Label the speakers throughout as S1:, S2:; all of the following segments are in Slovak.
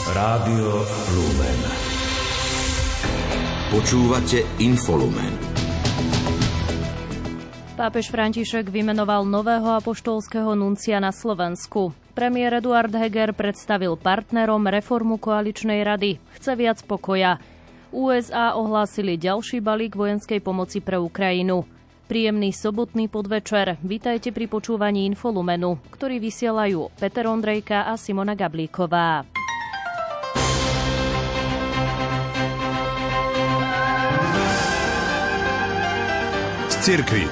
S1: Rádio Lumen. Počúvate Infolumen.
S2: Pápež František vymenoval nového apoštolského nuncia na Slovensku. Premiér Eduard Heger predstavil partnerom reformu koaličnej rady. Chce viac pokoja. USA ohlásili ďalší balík vojenskej pomoci pre Ukrajinu. Príjemný sobotný podvečer. Vítajte pri počúvaní Infolumenu, ktorý vysielajú Peter Ondrejka a Simona Gablíková.
S1: Z cirkvi.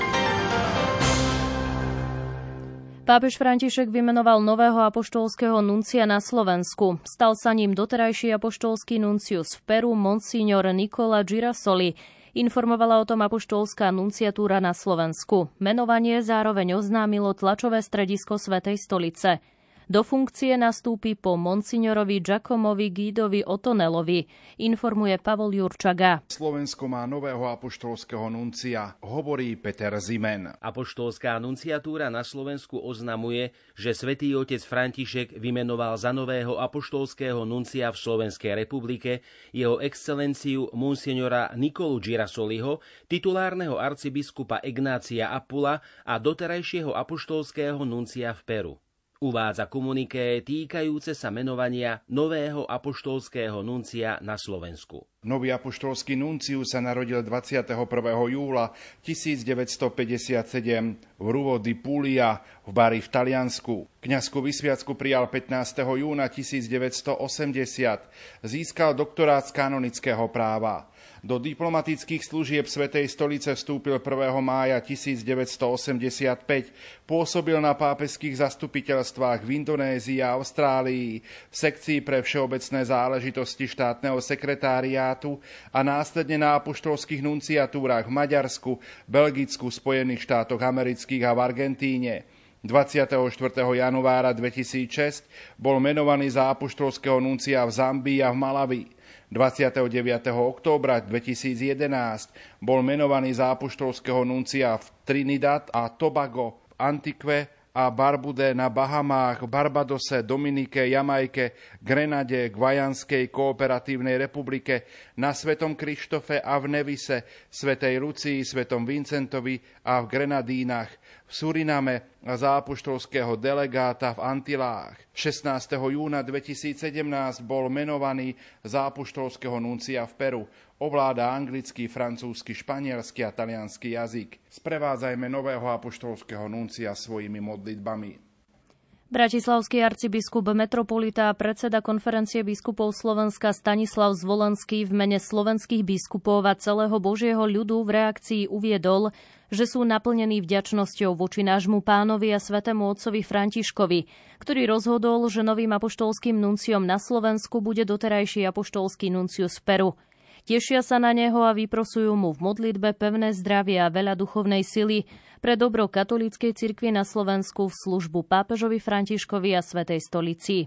S2: Pápež František vymenoval nového apoštolského nuncia na Slovensku. Stal sa ním doterajší apoštolský nuncius v Peru monsignor Nicola Girasoli. Informovala o tom apoštolská nunciatúra na Slovensku. Menovanie zároveň oznámilo tlačové stredisko Svätej stolice. Do funkcie nastúpi po monsignorovi Giacomovi Guidovi Ottonelovi, informuje Pavol Jurčaga.
S3: Slovensko má nového apoštolského nuncia, hovorí Peter Zimen.
S4: Apoštolská nunciatúra na Slovensku oznamuje, že svätý otec František vymenoval za nového apoštolského nuncia v Slovenskej republike jeho excelenciu monsignora Nicolu Girasoliho, titulárneho arcibiskupa Ignácia Apula a doterajšieho apoštolského nuncia v Peru. Uvádza komuniké týkajúce sa menovania nového apoštolského nuncia na Slovensku.
S3: Nový apoštolský nuncius sa narodil 21. júla 1957 v Ruvo di Puglia v Bari v Taliansku. Kňazskú vysviacku prijal 15. júna 1980. Získal doktorát z kanonického práva. Do diplomatických služieb Svätej stolice vstúpil 1. mája 1985. Pôsobil na pápežských zastupiteľstvách v Indonézii a Austrálii, v sekcii pre všeobecné záležitosti štátneho sekretariátu a následne na apoštolských nunciatúrach v Maďarsku, Belgicku, Spojených štátoch amerických a v Argentíne. 24. januára 2006 bol menovaný za apoštolského nuncia v Zambii a v Malawi. 29. októbra 2011 bol menovaný za apoštolského nuncia v Trinidad a Tobago, v Antigve a Barbude na Bahamách, v Barbadose, Dominike, Jamajke, Grenade, Guajanskej kooperatívnej republike, na Svetom Krištofe a v Nevise, Svätej Lucii, Svetom Vincentovi a v Grenadínach, v Suriname a za apoštolského delegáta v Antilách. 16. júna 2017 bol menovaný za apoštolského nuncia v Peru. Ovláda anglický, francúzsky, španielsky a taliansky jazyk. Sprevádzajme nového apoštolského nuncia svojimi modlitbami.
S2: Bratislavský arcibiskup metropolita a predseda konferencie biskupov Slovenska Stanislav Zvolenský v mene slovenských biskupov a celého Božieho ľudu v reakcii uviedol, že sú naplnení vďačnosťou voči nášmu pánovi a svätému otcovi Františkovi, ktorý rozhodol, že novým apoštolským nunciom na Slovensku bude doterajší apoštolský nuncius v Peru. Tešia sa na neho a vyprosujú mu v modlitbe pevné zdravie a veľa duchovnej sily pre dobro katolíckej cirkvi na Slovensku v službu pápežovi Františkovi a Svätej stolici.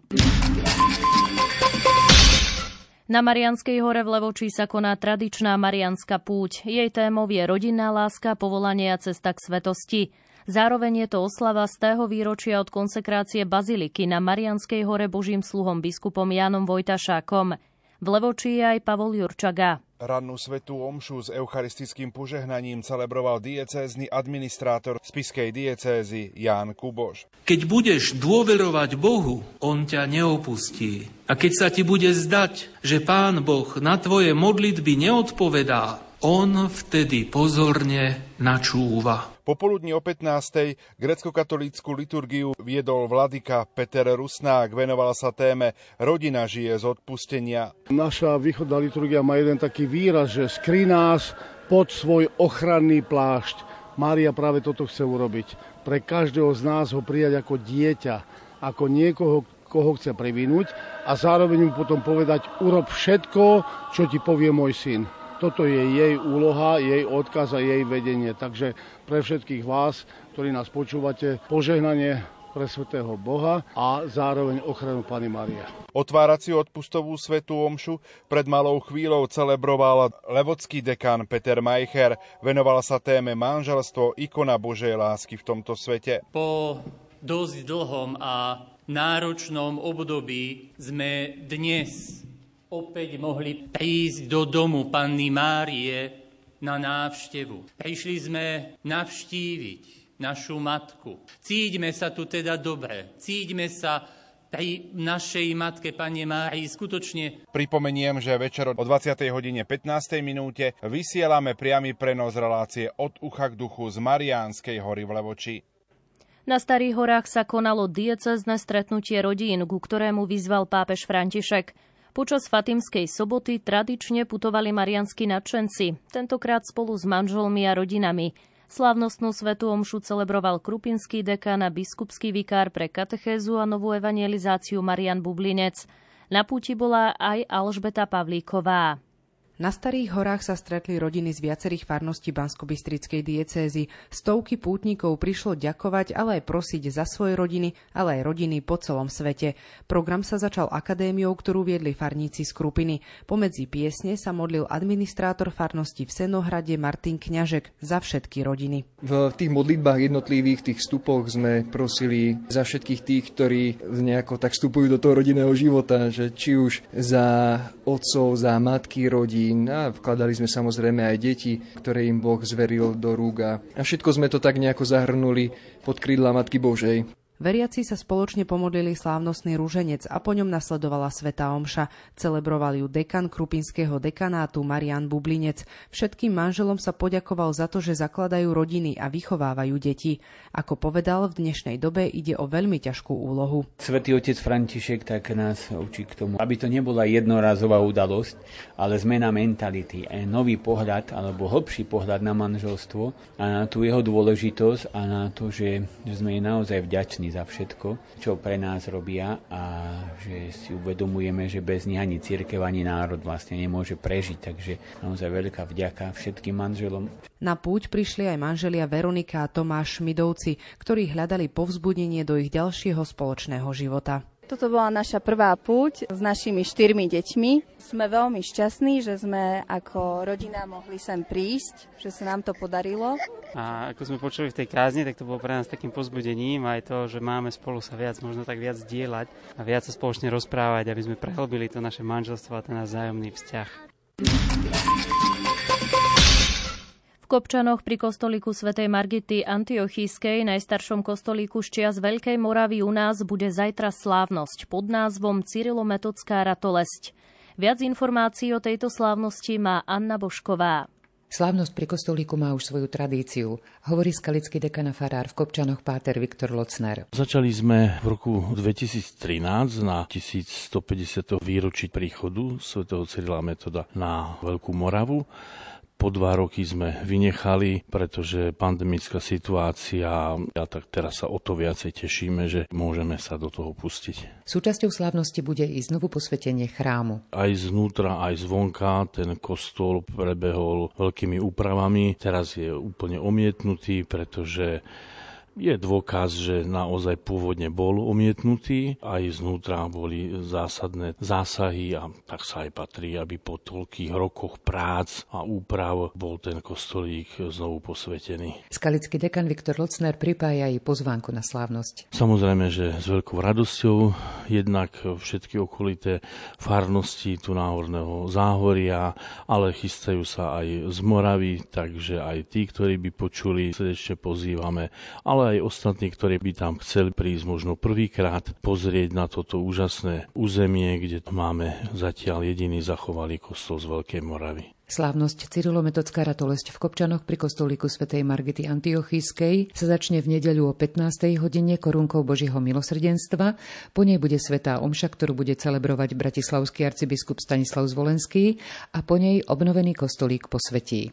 S2: Na Marianskej hore v Levočí sa koná tradičná marianská púť. Jej témou je rodinná láska, povolanie a cesta k svetosti. Zároveň je to oslava z tého výročia od konsekrácie baziliky na Marianskej hore Božím sluhom biskupom Jánom Vojtašákom. V Levočí je aj Pavol Jurčaga.
S3: Rannú svätú omšu s eucharistickým požehnaním celebroval diecézny administrátor spišskej diecézy Ján Kuboš.
S5: Keď budeš dôverovať Bohu, on ťa neopustí. A keď sa ti bude zdať, že Pán Boh na tvoje modlitby neodpovedá, on vtedy pozorne načúva.
S3: Popoludní o 15. grécko-katolícku liturgiu viedol vladyka Peter Rusnák, venoval sa téme Rodina žije z odpustenia.
S6: Naša východná liturgia má jeden taký výraz, že skry nás pod svoj ochranný plášť. Mária práve toto chce urobiť. Pre každého z nás ho prijať ako dieťa, ako niekoho, koho chce privinúť a zároveň mu potom povedať, urob všetko, čo ti povie môj syn. Toto je jej úloha, jej odkaz a jej vedenie. Takže pre všetkých vás, ktorí nás počúvate, požehnanie pre svätého Boha a zároveň ochranu Panny Márie.
S3: Otváraciu odpustovú svätú omšu pred malou chvíľou celebroval levocký dekán Peter Majcher. Venoval sa téme manželstvo, ikona Božej lásky v tomto svete.
S7: Po dosť dlhom a
S5: náročnom období sme dnes opäť mohli prísť do domu Panny Márie na návštevu. Prišli sme navštíviť našu matku. Cíťme sa tu teda dobre. Cíťme sa pri našej matke Panne Márii skutočne.
S3: Pripomeniem, že večer o 20:15 vysielame priamy prenos relácie Od ucha k duchu z Mariánskej hory v Levoči.
S2: Na Starých horách sa konalo diecézne stretnutie rodín, ku ktorému vyzval pápež František. Počas Fatimskej soboty tradične putovali marianskí nadšenci, tentokrát spolu s manželmi a rodinami. Slávnostnú svätú omšu celebroval krupinský dekán a biskupský vikár pre katechézu a novú evangelizáciu Marian Bublinec. Na púti bola aj Alžbeta Pavlíková.
S7: Na Starých horách sa stretli rodiny z viacerých farností Banskobystrickej diecézy. Stovky pútnikov prišlo ďakovať, ale aj prosiť za svoje rodiny, ale aj rodiny po celom svete. Program sa začal akadémiou, ktorú viedli farníci z Krupiny. Pomedzi piesne sa modlil administrátor farnosti v Senohrade Martin Kňažek za všetky rodiny.
S8: V tých modlitbách jednotlivých, tých vstupoch sme prosili za všetkých tých, ktorí nejako tak vstupujú do toho rodinného života, že či už za otcov, za matky rodín, a vkladali sme samozrejme aj deti, ktoré im Boh zveril do rúk a všetko sme to tak nejako zahrnuli pod krídla Matky Božej.
S7: Veriaci sa spoločne pomodlili slávnostný ruženec a po ňom nasledovala svätá omša. Celebroval ju dekan krupinského dekanátu Marian Bublinec. Všetkým manželom sa poďakoval za to, že zakladajú rodiny a vychovávajú deti. Ako povedal, v dnešnej dobe ide o veľmi ťažkú úlohu.
S9: Svätý otec František tak nás učí k tomu, aby to nebola jednorazová udalosť, ale zmena mentality, nový pohľad alebo hlbší pohľad na manželstvo a na tú jeho dôležitosť a na to, že sme naozaj vďační za všetko, čo pre nás robia a že si uvedomujeme, že bez nich ani cirkev, ani národ vlastne nemôže prežiť. Takže naozaj veľká vďaka všetkým manželom.
S7: Na púť prišli aj manželia Veronika a Tomáš Šmidovci, ktorí hľadali povzbudenie do ich ďalšieho spoločného života.
S10: Toto bola naša prvá púť s našimi 4 deťmi. Sme veľmi šťastní, že sme ako rodina mohli sem prísť, že sa nám to podarilo.
S11: A ako sme počuli v tej kázni, tak to bolo pre nás takým povzbudením aj to, že máme spolu sa viac, možno tak viac zdieľať a viac sa spoločne rozprávať, aby sme prehlbili to naše manželstvo a ten náš vzájomný vzťah.
S2: V Kopčanoch pri kostolíku svätej Margity Antiochískej, najstaršom kostolíku z čias Veľkej Moravy u nás, bude zajtra slávnosť pod názvom Cyrilo-metodská ratolesť. Viac informácií o tejto slávnosti má Anna Božková.
S12: Slávnosť pri kostolíku má už svoju tradíciu, hovorí skalický dekan a farár v Kopčanoch páter Viktor Locner.
S13: Začali sme v roku 2013 na 1150. výročí príchodu svätého Cyrila Metoda na Veľkú Moravu. Po 2 roky sme vynechali, pretože pandemická situácia, a tak teraz sa o to viacej tešíme, že môžeme sa do toho pustiť.
S12: Súčasťou slávnosti bude i znovu posvetenie chrámu.
S13: Aj zvnútra, aj zvonka ten kostol prebehol veľkými úpravami. Teraz je úplne omietnutý, pretože je dôkaz, že naozaj pôvodne bol omietnutý, aj znútra boli zásadné zásahy a tak sa aj patrí, aby po toľkých rokoch prác a úprav bol ten kostolík znovu posvetený.
S12: Skalický dekan Viktor Locner pripája aj pozvánku na slávnosť.
S13: Samozrejme, že s veľkou radosťou, jednak všetky okolité farnosti tu náhorného Záhoria, ale chystajú sa aj z Moravy, takže aj tí, ktorí by počuli, srdečne pozývame, ale aj ostatní, ktorí by tam chceli prísť možno prvýkrát pozrieť na toto úžasné územie, kde máme zatiaľ jediný zachovalý kostol z Veľkej Moravy.
S12: Slávnosť Cyrilo-metodská ratolesť v Kopčanoch pri kostolíku svätej Margity Antiochískej sa začne v nedeľu o 15. hodine korunkou Božieho milosrdenstva. Po nej bude svätá omša, ktorú bude celebrovať bratislavský arcibiskup Stanislav Zvolenský a po nej obnovený kostolík posvetí.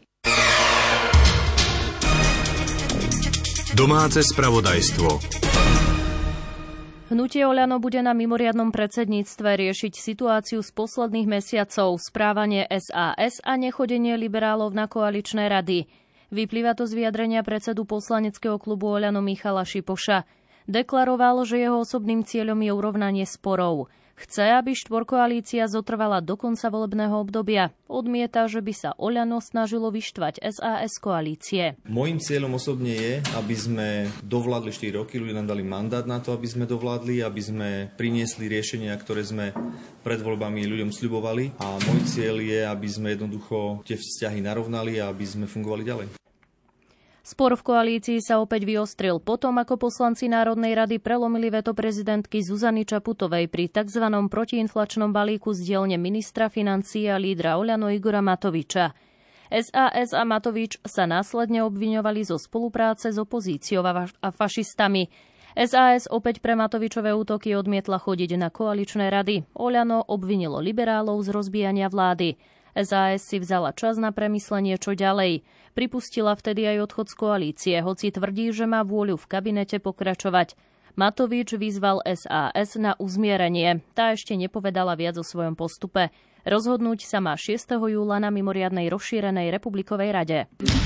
S1: Domáce spravodajstvo.
S2: Hnutie Oľano bude na mimoriadnom predsedníctve riešiť situáciu z posledných mesiacov, správanie SAS a nechodenie liberálov na koaličné rady. Vyplýva to z vyjadrenia predsedu poslaneckého klubu Oľano Michala Šipoša. Deklaroval, že jeho osobným cieľom je urovnanie sporov. Chce, aby štvorkoalícia zotrvala do konca volebného obdobia. Odmieta, že by sa Oľano snažilo vyštvať SAS koalície.
S14: Mojím cieľom osobne je, aby sme dovládli 4 roky, ľudia nám dali mandát na to, aby sme dovládli, aby sme priniesli riešenia, ktoré sme pred voľbami ľuďom sľubovali. A môj cieľ je, aby sme jednoducho tie vzťahy narovnali a aby sme fungovali ďalej.
S2: Spor v koalícii sa opäť vyostril potom, ako poslanci Národnej rady prelomili veto prezidentky Zuzany Čaputovej pri tzv. Protiinflačnom balíku z dielne ministra financií a lídra Oľano Igora Matoviča. SAS a Matovič sa následne obviňovali zo spolupráce s opozíciou a fašistami. SAS opäť pre Matovičové útoky odmietla chodiť na koaličné rady. Oľano obvinilo liberálov z rozbíjania vlády. SAS si vzala čas na premyslenie, čo ďalej. Pripustila vtedy aj odchod z koalície, hoci tvrdí, že má vôľu v kabinete pokračovať. Matovič vyzval SAS na uzmierenie. Tá ešte nepovedala viac o svojom postupe. Rozhodnúť sa má 6. júla na mimoriadnej rozšírenej republikovej rade.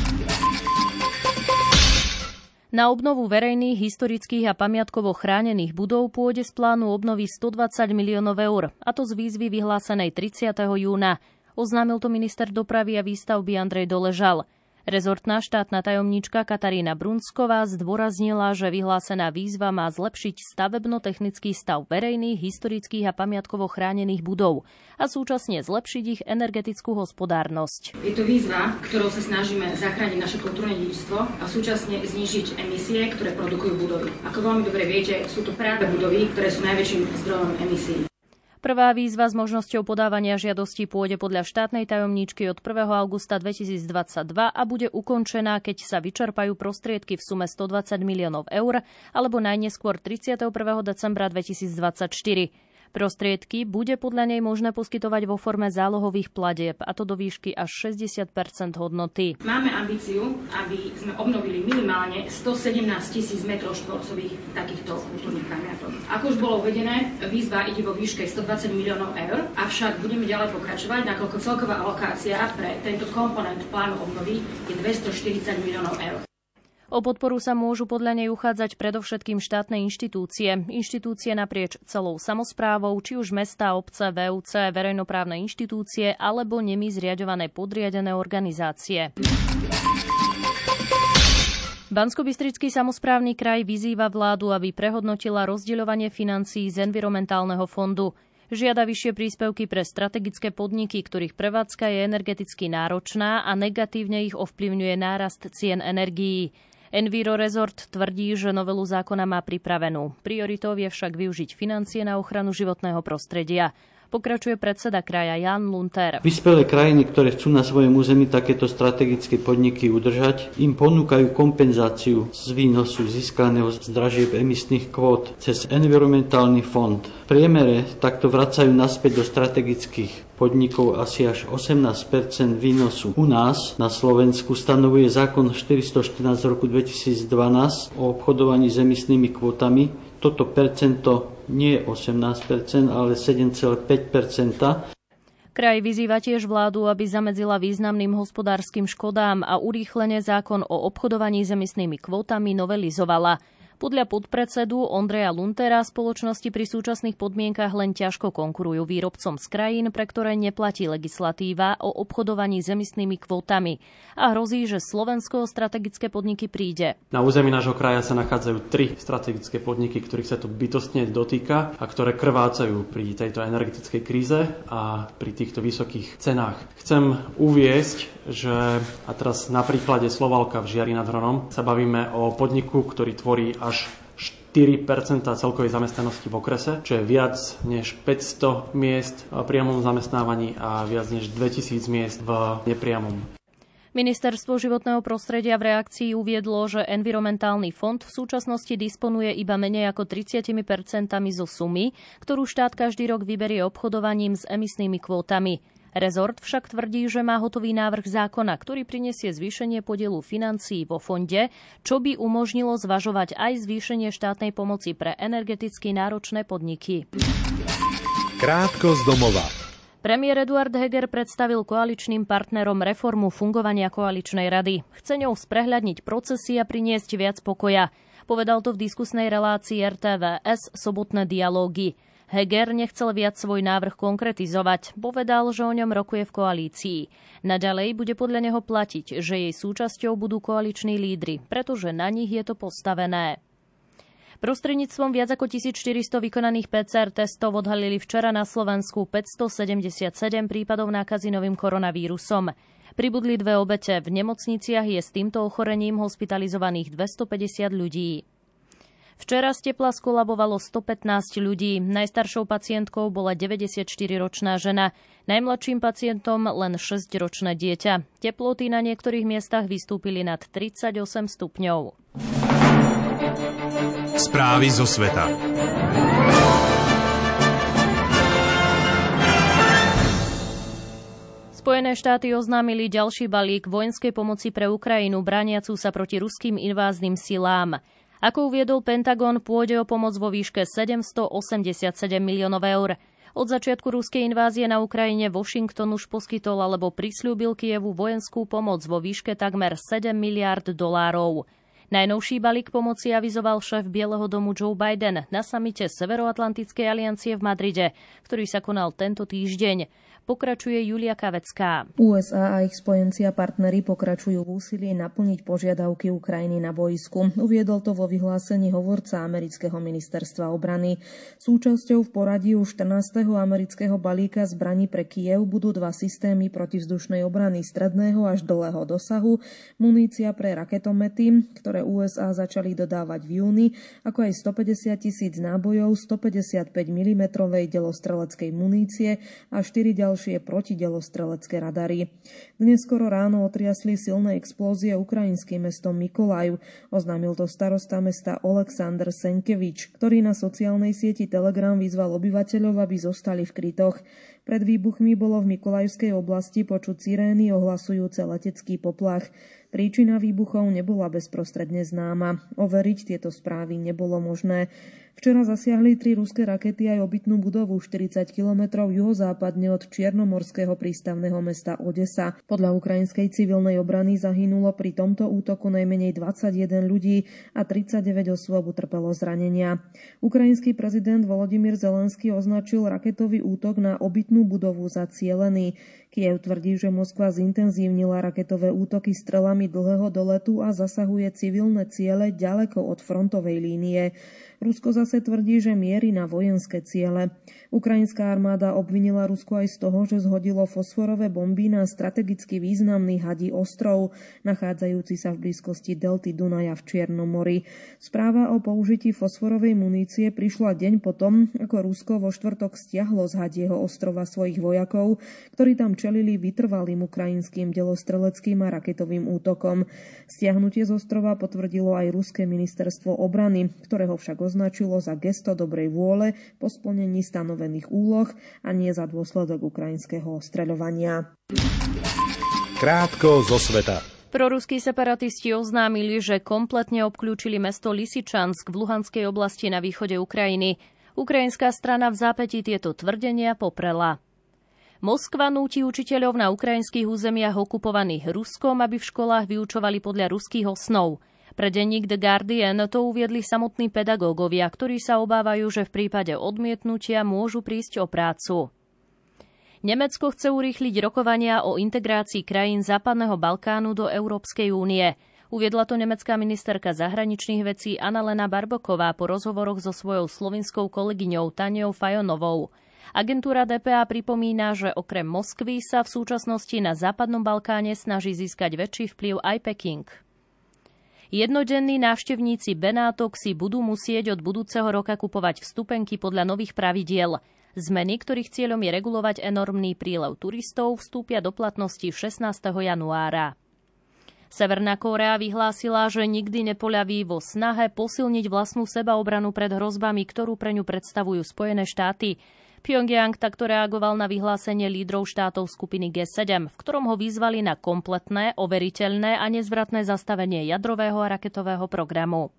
S2: Na obnovu verejných, historických a pamiatkovo chránených budov pôjde z plánu obnovy 120 miliónov eur, a to z výzvy vyhlásenej 30. júna. Oznámil to minister dopravy a výstavby Andrej Doležal. Rezortná štátna tajomníčka Katarína Brunsková zdôraznila, že vyhlásená výzva má zlepšiť stavebno-technický stav verejných, historických a pamiatkovo chránených budov a súčasne zlepšiť ich energetickú hospodárnosť.
S15: Je to výzva, ktorou sa snažíme zachrániť naše kultúrne dedičstvo a súčasne znížiť emisie, ktoré produkujú budovy. Ako veľmi dobre viete, sú to práve budovy, ktoré sú najväčším zdrojom emisí.
S2: Prvá výzva s možnosťou podávania žiadostí pôjde podľa štátnej tajomníčky od 1. augusta 2022 a bude ukončená, keď sa vyčerpajú prostriedky v sume 120 miliónov eur alebo najneskôr 31. decembra 2024. Prostriedky bude podľa nej možné poskytovať vo forme zálohových platieb, a to do výšky až 60% hodnoty.
S15: Máme ambíciu, aby sme obnovili minimálne 117 000 m2 takýchto kultúrnych pamiatok. Ako už bolo uvedené, výzva ide vo výške 120 miliónov eur, avšak budeme ďalej pokračovať, nakoľko celková alokácia pre tento komponent plánu obnovy je 240 miliónov eur.
S2: O podporu sa môžu podľa nej uchádzať predovšetkým štátne inštitúcie naprieč celou samosprávou, či už mestá, obce, VUC, verejnoprávne inštitúcie alebo nimi zriaďované podriadené organizácie. Banskobystrický samosprávny kraj vyzýva vládu, aby prehodnotila rozdeľovanie financií z environmentálneho fondu. Žiada vyššie príspevky pre strategické podniky, ktorých prevádzka je energeticky náročná a negatívne ich ovplyvňuje nárast cien energií. Enviro Resort tvrdí, že novelu zákona má pripravenú. Prioritou je však využiť financie na ochranu životného prostredia. Pokračuje predseda kraja Jan Lunter.
S16: Vyspelé krajiny, ktoré chcú na svojom území takéto strategické podniky udržať, im ponúkajú kompenzáciu z výnosu získaného z dražieb emisných kvót cez environmentálny fond. V priemere takto vracajú naspäť do strategických podnikov asi až 18% výnosu. U nás na Slovensku stanovuje zákon 414 z roku 2012 o obchodovaní s emisnými kvótami. Toto percento nie je 18%, ale 7,5%.
S2: Kraj vyzýva tiež vládu, aby zamedzila významným hospodárskym škodám a urýchlene zákon o obchodovaní s emisnými kvótami novelizovala. Podľa podpredsedu Ondreja Luntera spoločnosti pri súčasných podmienkach len ťažko konkurujú výrobcom z krajín, pre ktoré neplatí legislatíva o obchodovaní s emisnými kvótami. A hrozí, že Slovensko strategické podniky príde.
S17: Na území nášho kraja sa nachádzajú 3 strategické podniky, ktorých sa to bytostne dotýka a ktoré krvácajú pri tejto energetickej kríze a pri týchto vysokých cenách. Chcem uviesť, že a teraz na príklade Slovalka v Žiari nad Hronom sa bavíme o podniku, ktorý tvorí až 4% celkovej zamestnanosti v okrese, čo je viac než 500 miest v priamom zamestnávaní a viac než 2000 miest v nepriamom.
S2: Ministerstvo životného prostredia v reakcii uviedlo, že environmentálny fond v súčasnosti disponuje iba menej ako 30% zo sumy, ktorú štát každý rok vyberie obchodovaním s emisnými kvótami. Rezort však tvrdí, že má hotový návrh zákona, ktorý prinesie zvýšenie podielu financií vo fonde, čo by umožnilo zvažovať aj zvýšenie štátnej pomoci pre energeticky náročné podniky.
S1: Krátko z domova.
S2: Premiér Eduard Heger predstavil koaličným partnerom reformu fungovania koaličnej rady. Chce ňou sprehľadniť procesy a priniesť viac pokoja. Povedal to v diskusnej relácii RTVS Sobotné dialógy. Heger nechcel viac svoj návrh konkretizovať. Povedal, že o ňom rokuje v koalícii. Naďalej bude podľa neho platiť, že jej súčasťou budú koaliční lídri, pretože na nich je to postavené. Prostredníctvom viac ako 1400 vykonaných PCR testov odhalili včera na Slovensku 577 prípadov nákazy novým koronavírusom. Pribudli 2 obete. V nemocniciach je s týmto ochorením hospitalizovaných 250 ľudí. Včera z tepla skolabovalo 115 ľudí. Najstaršou pacientkou bola 94-ročná žena. Najmladším pacientom len 6-ročné dieťa. Teploty na niektorých miestach vystúpili nad 38 stupňov.
S1: Správy zo sveta.
S2: Spojené štáty oznámili ďalší balík vojenskej pomoci pre Ukrajinu, brániacu sa proti ruským invázným silám. Ako uviedol Pentagon, pôjde o pomoc vo výške 787 miliónov eur. Od začiatku ruskej invázie na Ukrajine Washington už poskytol alebo prisľúbil Kyjevu vojenskú pomoc vo výške takmer 7 miliárd dolárov. Najnovší balík pomoci avizoval šéf Bieleho domu Joe Biden na samite Severoatlantickej aliancie v Madride, ktorý sa konal tento týždeň. Pokračuje Julia Kavecká.
S18: USA a ich spojenci a partneri pokračujú v úsilí naplniť požiadavky Ukrajiny na bojisku. Uviedol to vo vyhlásení hovorca amerického ministerstva obrany. Súčasťou v poradí už 14. amerického balíka zbraní pre Kyjev budú 2 systémy protivzdušnej obrany stredného až dlhého dosahu, munícia pre raketomety, ktoré USA začali dodávať v júni, ako aj 150 000 nábojov 155 mm delostreleckej munície a 4 ďalšie protidelostrelecké radary. Dnes skoro ráno otriasli silné explózie ukrajinským mestom Mykolaiv. Oznámil to starosta mesta Oleksandr Senkevič, ktorý na sociálnej sieti Telegram vyzval obyvateľov, aby zostali v krytoch. Pred výbuchmi bolo v Mykolajivskej oblasti počuť sirény ohlasujúce letecký poplach. Príčina výbuchov nebola bezprostredne známa. Overiť tieto správy nebolo možné. Včera zasiahli 3 ruské rakety aj obytnú budovu 40 km juhozápadne od čiernomorského prístavného mesta Odesa. Podľa ukrajinskej civilnej obrany zahynulo pri tomto útoku najmenej 21 ľudí a 39 osôb utrpelo zranenia. Ukrajinský prezident Volodymyr Zelenský označil raketový útok na obytnú budovu za cielený. Kyjev tvrdí, že Moskva zintenzívnila raketové útoky strelami dlhého doletu a zasahuje civilné ciele ďaleko od frontovej línie. Rusko zase tvrdí, že mierí na vojenské ciele. Ukrajinská armáda obvinila Rusko aj z toho, že zhodilo fosforové bomby na strategicky významný Hadí ostrov, nachádzajúci sa v blízkosti delty Dunaja v Čiernom mori. Správa o použití fosforovej munície prišla deň potom, ako Rusko vo štvrtok stiahlo z Hadieho ostrova svojich vojakov, ktorí tam čelili vytrvalým ukrajinským delostreleckým a raketovým útokom. Stiahnutie z ostrova potvrdilo aj ruské ministerstvo obrany, ktoré ho však označilo za gesto dobrej vôle po splnení stanovených úloh a nie za dôsledok ukrajinského ostreľovania.
S1: Krátko zo sveta.
S2: Proruskí separatisti oznámili, že kompletne obklúčili mesto Lysyčansk v Luhanskej oblasti na východe Ukrajiny. Ukrajinská strana v zápätí tieto tvrdenia poprela. Moskva núti učiteľov na ukrajinských územiach okupovaných Ruskom, aby v školách vyučovali podľa ruských osnov. Pre denník The Guardian to uviedli samotní pedagógovia, ktorí sa obávajú, že v prípade odmietnutia môžu prísť o prácu. Nemecko chce urýchliť rokovania o integrácii krajín Západného Balkánu do Európskej únie. Uviedla to nemecká ministerka zahraničných vecí Annalena Barboková po rozhovoroch so svojou slovinskou kolegyňou Tanjou Fajonovou. Agentúra DPA pripomína, že okrem Moskvy sa v súčasnosti na Západnom Balkáne snaží získať väčší vplyv aj Peking. Jednodenní návštevníci Benátok si budú musieť od budúceho roka kupovať vstupenky podľa nových pravidiel. Zmeny, ktorých cieľom je regulovať enormný prílev turistov, vstúpia do platnosti 16. januára. Severná Kórea vyhlásila, že nikdy nepoľaví vo snahe posilniť vlastnú sebaobranu pred hrozbami, ktorú pre ňu predstavujú Spojené štáty. Pyongyang takto reagoval na vyhlásenie lídrov štátov skupiny G7, v ktorom ho vyzvali na kompletné, overiteľné a nezvratné zastavenie jadrového a raketového programu.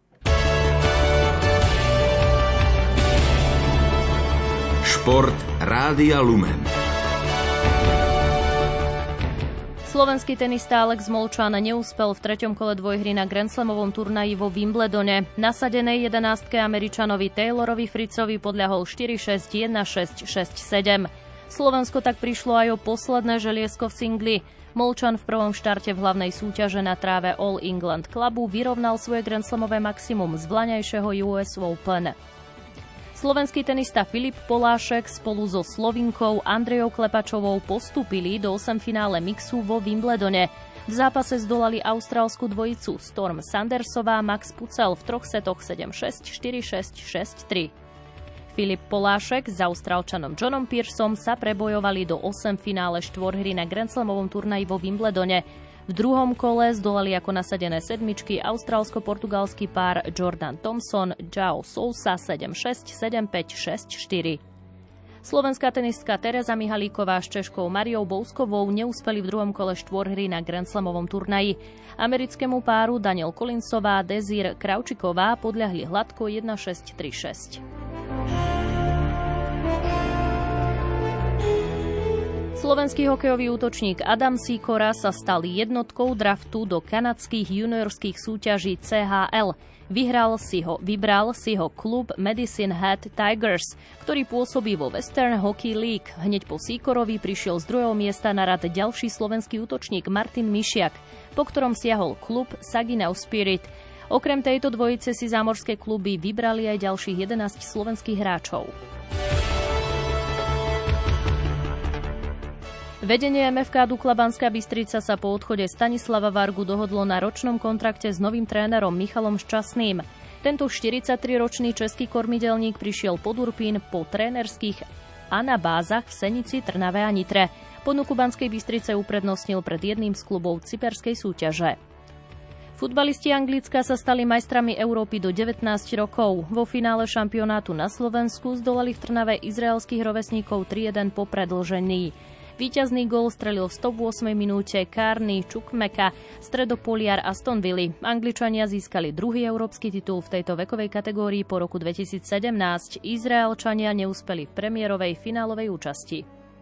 S19: Šport Rádia Lumen.
S2: Slovenský tenista Alex Molčan neúspel v 3. kole dvojhry na Grand Slamovom turnaji vo Wimbledone. Nasadenej 11-ke Američanovi Taylorovi Fritzovi podľahol 4-6, 1-6, 6-7. Slovensko tak prišlo aj o posledné želiesko v singli. Molčan v prvom štarte v hlavnej súťaže na tráve All England Clubu vyrovnal svoje Grand Slamové maximum z vlaňajšieho US Open. Slovenský tenista Filip Polášek spolu so Slovinkou Andrejou Klepačovou postúpili do 8 finále mixu vo Wimbledone. V zápase zdolali austrálsku dvojicu Storm Sandersová a Max Pucel v 3 setoch 7-6, 4-6, 6-3. Filip Polášek s Austrálčanom Johnom Pearsom sa prebojovali do 8 finále štvorhry na Grand Slamovom turnaji vo Wimbledone. V druhom kole zdolali ako nasadené sedmičky austrálsko-portugalský pár Jordan Thompson, João Sousa 7-6, 7-5, 6-4. Slovenská tenistka Tereza Mihalíková s Češkou Mariou Bouskovou neúspeli v druhom kole štvorhry na Grand Slamovom turnaji. Americkému páru Daniel Collinsová a Desir Kravčiková podľahli hladko 1-6, 3-6. Slovenský hokejový útočník Adam Sýkora sa stal jednotkou draftu do kanadských juniorských súťaží CHL. Vybral si ho klub Medicine Hat Tigers, ktorý pôsobí vo Western Hockey League. Hneď po Sýkorovi prišiel z druhého miesta na rad ďalší slovenský útočník Martin Mišiak, po ktorom siahol klub Saginaw Spirit. Okrem tejto dvojice si zámorské kluby vybrali aj ďalších 11 slovenských hráčov. Vedenie MFK Dukla Banská Bystrica sa po odchode Stanislava Vargu dohodlo na ročnom kontrakte s novým trénerom Michalom Šťastným. Tento 43-ročný český kormidelník prišiel pod Urpín po trénerských anabázach v Senici, Trnave a Nitre. Ponuku Banskej Bystrice uprednostnil pred jedným z klubov cyperskej súťaže. Futbalisti Anglicka sa stali majstrami Európy do 19 rokov. Vo finále šampionátu na Slovensku zdolali v Trnave izraelských rovesníkov 3-1 po predĺžení. Víťazný gól strelil v 108. minúte Carney Čukmeka, stredopoliar Aston Villa. Angličania získali druhý európsky titul v tejto vekovej kategórii po roku 2017. Izraelčania neúspeli v premiérovej finálovej účasti.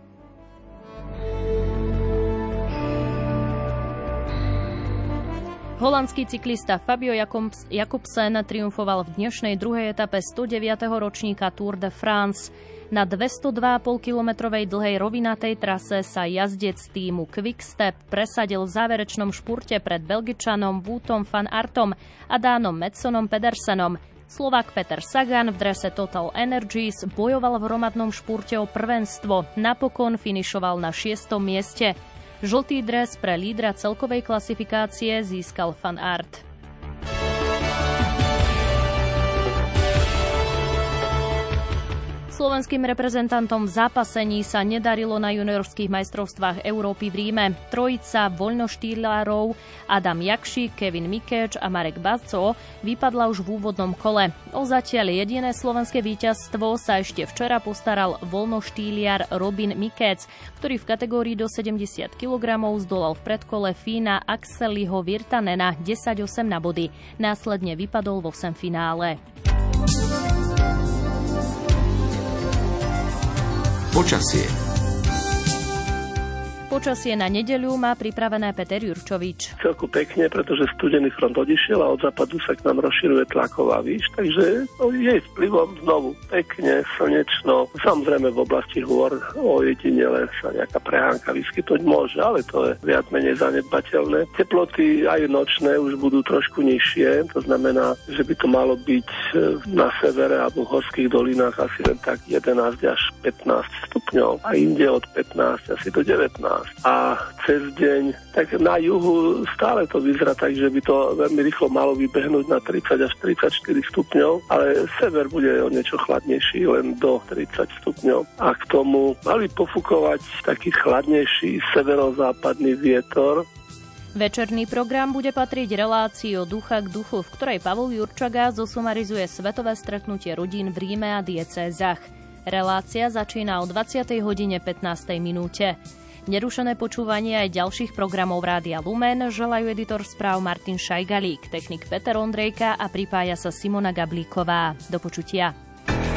S2: Holandský cyklista Fabio Jakobsen triumfoval v dnešnej druhej etape 109. ročníka Tour de France. Na 202,5-kilometrovej dlhej rovinatej trase sa jazdec týmu Quickstep presadil v záverečnom špurte pred Belgičanom Woutom van Aertom a Dánom Metsonom Pedersenom. Slovák Peter Sagan v drese Total Energies bojoval v hromadnom špurte o prvenstvo. Napokon finišoval na 6. mieste. Žltý dres pre lídra celkovej klasifikácie získal Van Aert. Slovenským reprezentantom v zápasení sa nedarilo na juniorských majstrovstvách Európy v Ríme. Trojica voľnoštýlárov Adam Jakšík, Kevin Mikéč a Marek Baco vypadla už v úvodnom kole. O zatiaľ jediné slovenské víťazstvo sa ešte včera postaral voľnoštýliar Robin Mikéc, ktorý v kategórii do 70 kg zdolal v predkole Fína Axeliho Virtanena 10-8 na body. Následne vypadol vo semifinále. Počasie na nedeľu má pripravené Peter Jurčovič.
S19: Celku pekne, pretože studený front odišiel a od západu sa k nám rozširuje tlaková výš, takže jej vplyvom znovu pekne, slnečno. Samozrejme v oblasti hôr ojedinele sa nejaká prehánka vyskytnúť môže, ale to je viac menej zanedbateľné. Teploty aj nočné už budú trošku nižšie, to znamená, že by to malo byť na severe alebo v horských dolinách asi len tak 11 až 15 stupňov a inde od 15 asi do 19. A cez deň, tak na juhu stále to vyzerá tak, že by to veľmi rýchlo malo vybehnúť na 30 až 34 stupňov, ale sever bude o niečo chladnejší, len do 30 stupňov. A k tomu mali pofúkovať taký chladnejší severozápadný vietor.
S2: Večerný program bude patriť relácii od ducha k duchu, v ktorej Pavol Jurčaga zosumarizuje svetové stretnutie rodín v Ríme a diecézach. Relácia začína o 20:15. Nerušené počúvanie aj ďalších programov Rádia Lumen želajú editor správ Martin Šajgalík, technik Peter Ondrejka a pripája sa Simona Gablíková. Do počutia.